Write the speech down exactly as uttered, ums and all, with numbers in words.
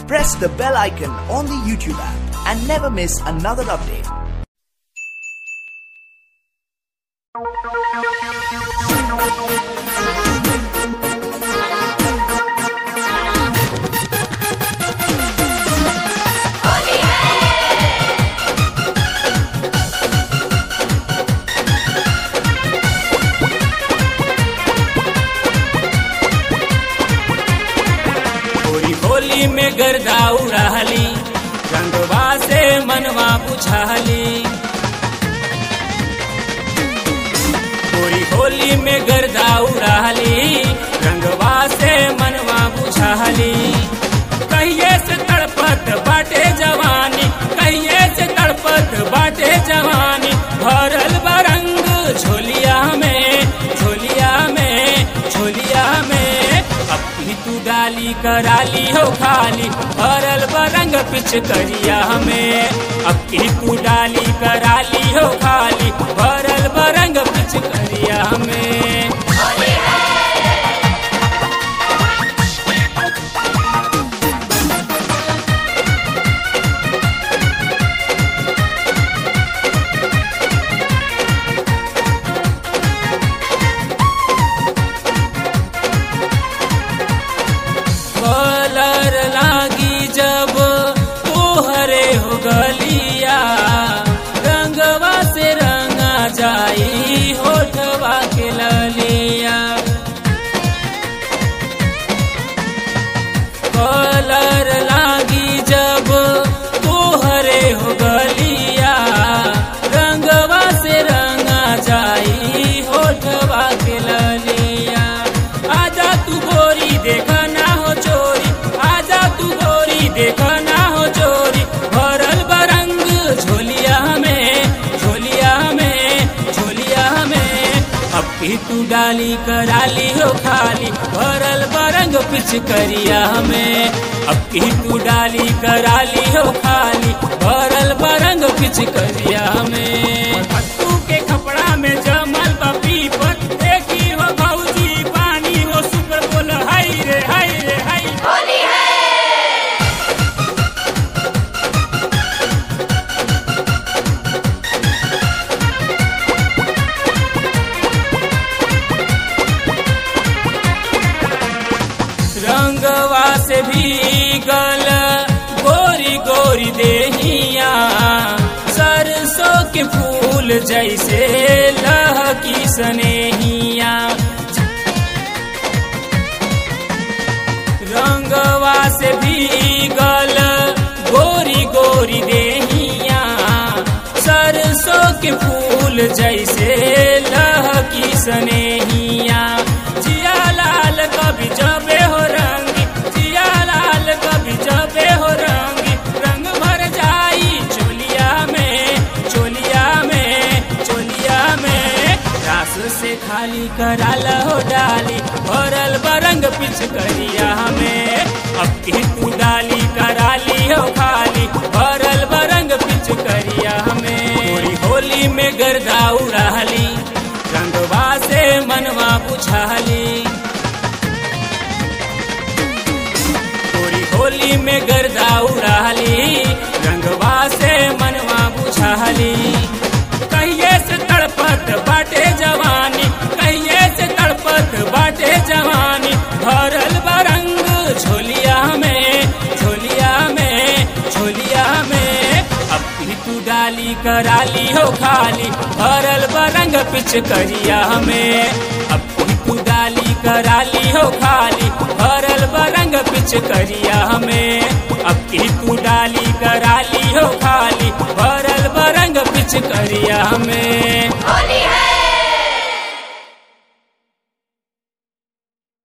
press the bell icon on the YouTube app and never miss another update. Holi में गर्दा उड़ाली, रंगवा से मनवा बुझाली। पूरी होली में गर्दा उड़ाली, रंगवा से मनवा बुझाली। कहिए से तड़पत बाटे जवानी, कहिए से तड़पत बाटे जवानी। भरल बरंग झोलिया में, झोलिया में, झोलिया में। अपनी तू डाली कराली हो खाली, भरल बरंग पिचकरिया में। अपनी तू डाली कराली हो खाली, भरल बरंग पिचकरिया में। कलर लागी जब तोहरे हो गलिया, रंगवा से रंगा जाई होठवा के ललिया। कलर लागी जब तोहरे हो गलिया, रंगवा से रंगा जाई होठवा के ललिया। आजा तू गोरी देखा देखा ना हो चोरी, भरल बरंग झोलिया में, झोलिया में, झोलिया में। अब की तू डाली कराली हो खाली, भरल बरंग पिचकरिया में। अब की तू डाली कराली हो खाली, भरल बरंग पिचकरिया में। पत्तू के कपड़ा में जमल बपी पर देखी हो भौजी पानी हो सुपर बोल हाय रे हाय रे हाय। होली है रंगवा से भीगल गोरी गोरी देहिया, सरसों के फूल जैसे लहकी सनेहिया। रंगवा से भीगल गोरी गोरी देहिया, सरसों के फूल जैसे लहकी सनेहिया। जिया लाल कभी जबे हो रंगी, जिया लाल कभी जबे हो रंगी। रंग भर जाई चोलिया में, चोलिया में, चोलिया में। रास से खाली कराल हो डाली, भरल बरंग पिचकरिया में। अब की तू डाली कराली हो खाली, भरल बरंग पिचकरिया में। पूरी होली में गर्दा उड़ाली, रंगवा से मनवा बुझाली। पूरी होली में गर्दा उड़ाली, रंगवा से मनवा बुझाली। कहिए से तड़पत बाटे जवानी, कहिए से तड़पत बाटे जवानी। भरल बरंग झोलिया में, झोलिया में, झोलिया में। अपनी तू डाली कराली हो खाली, भरल बरंग पिचकरिया में। अपनी तू डाली कराली हो खाली, भरल बरंग पिचकरिया में। अब की तू डाली कराली हो खाली, भरल बरंग पिचकरिया में।